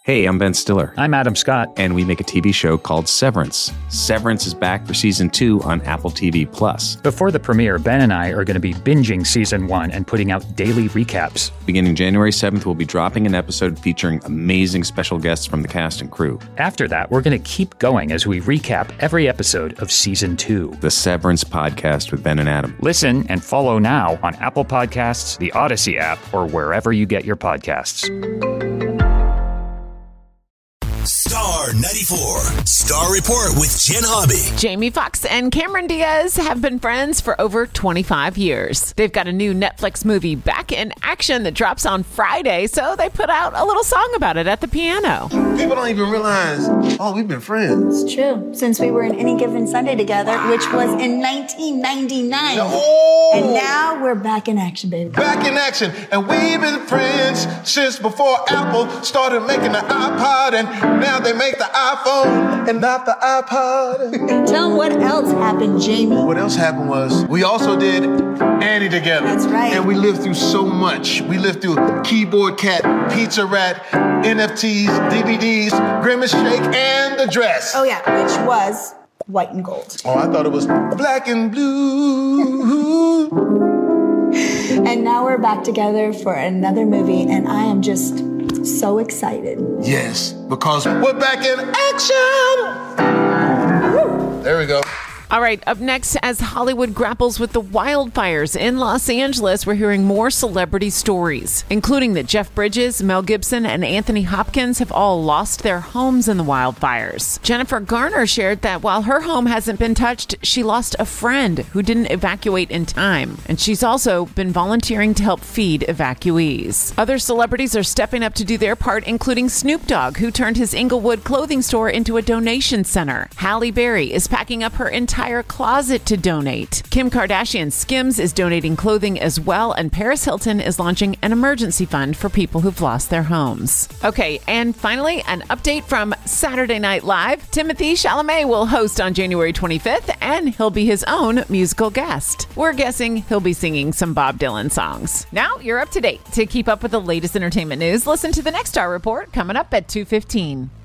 Hey, I'm Ben Stiller. I'm Adam Scott. And we make a TV show called Severance. Severance is back for season 2 on Apple TV+. Before the premiere, Ben and I are going to be binging season 1 and putting out daily recaps. Beginning January 7th, we'll be dropping an episode featuring amazing special guests from the cast and crew. After that, we're going to keep going as we recap every episode of season 2. The Severance Podcast with Ben and Adam. Listen and follow now on Apple Podcasts, the Odyssey app, or wherever you get your podcasts. Star 94, Star Report with Jen Hobby. Jamie Foxx and Cameron Diaz have been friends for over 25 years. They've got a new Netflix movie, Back in Action, that drops on Friday, so they put out a little song about it at the piano. People don't even realize, we've been friends. It's true. Since we were in Any Given Sunday together, which was in 1999. Oh. And now we're back in action, baby. Back in action. And we've been friends since before Apple started making the iPod, and now they make the iPhone and not the iPod. Tell them what else happened, Jamie. What else happened was we also did Annie together. That's right. And we lived through so much. We lived through Keyboard Cat, Pizza Rat, NFTs, DVDs, Grimace Shake, and The Dress. Oh, yeah, which was white and gold. Oh, I thought it was black and blue. And now we're back together for another movie, and I am just so excited. Yes, because we're back in action. There we go. All right, up next, as Hollywood grapples with the wildfires in Los Angeles, we're hearing more celebrity stories, including that Jeff Bridges, Mel Gibson, and Anthony Hopkins have all lost their homes in the wildfires. Jennifer Garner shared that while her home hasn't been touched, she lost a friend who didn't evacuate in time, and she's also been volunteering to help feed evacuees. Other celebrities are stepping up to do their part, including Snoop Dogg, who turned his Inglewood clothing store into a donation center. Halle Berry is packing up her entire closet to donate. Kim Kardashian's Skims is donating clothing as well, and Paris Hilton is launching an emergency fund for people who've lost their homes. Okay, and finally, an update from Saturday Night Live. Timothée Chalamet will host on January 25th, and he'll be his own musical guest. We're guessing he'll be singing some Bob Dylan songs. Now you're up to date. To keep up with the latest entertainment news, listen to the next Star Report coming up at 2:15.